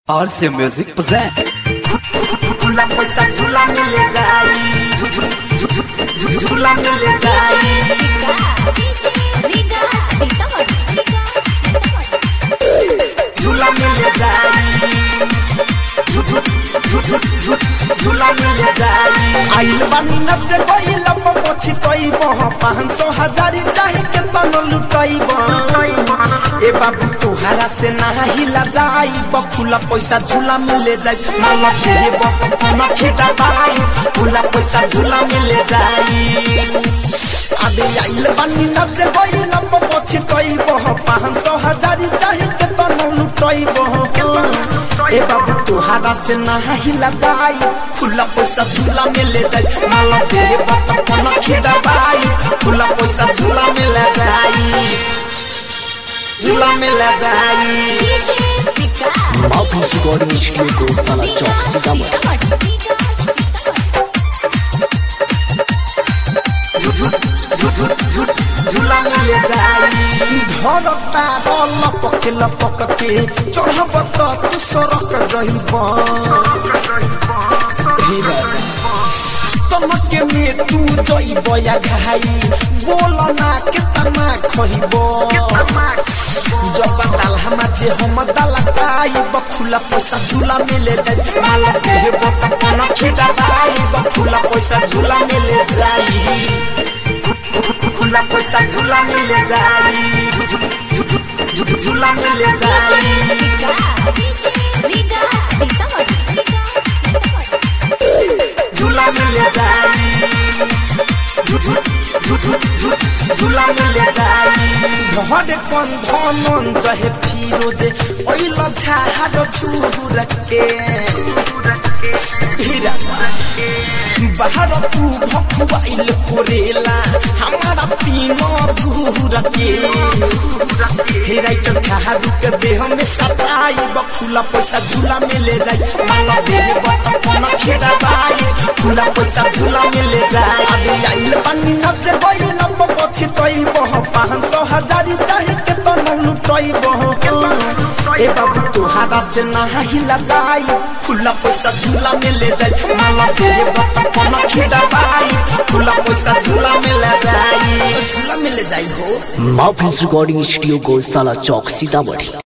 और से music present झूला पैसा झूला मिले जाई झूला मिले जाई झूला मिले जाई झूला मिले जाई आइल बानी नच गइल पछी तई बह 500 हजारी चाहे के तन लुटाई ए बाबू तोहरा से ना हिला जाई बखुला पैसा झूला मिले जाई माला के बकन खिदा बाई फुला पैसा झूला मिले जाई आदे आइल बानी नच गइल पछी तई बह 500 हजारी चाहे के तन लुटाई ए बाबू तोहरा से ना हिला जाई फुला पैसा झूला मिले जाई माला के बकन खिदा बाई फुला पैसा झूला मिले जाई झूला मिले जाई माफी रिकॉर्डिंग स्टूडियो को साला चौक सीतामढ़ी झूला मिले जाई धरता लपक के चढ़ब त तू सरक जइब तमके में तू जइब या घाई बोल ना केतना खइब जब दाल हमाजे हम दाल काई बखुला पैसा झूला मिले जाई माला देह बतकन खिदा बाई बखुला पैसा झूला मिले जाई फुला पैसा झूला मिले जाई झूला मिले जाई झूला मिले जाई झूला मिले जाई धरे कौन धनन जहे फिरोजे ओइल झाड़ छुर के हीरा बाहर तू भखवाइल कोरेला हमारा तीनों धूर के हेराई तो खारू के देह में सताई बखुला पैसा झूला मिले जाई माला देह बतकन खिदा बाई फुला पैसा झूला मिले जाई आदि आइल पानी नच गइल पछी तई बह 500 हजारी चाहे के तन लुटाई ए बाबू तोहरा से ना हिला जाई फुला पैसा झूला मिले जाई माला देह बतकन खिदा बाई फुला पैसा झूला मिले जाई हो माफी रिकॉर्डिंग स्टूडियो को साला चौक सीतामढ़ी।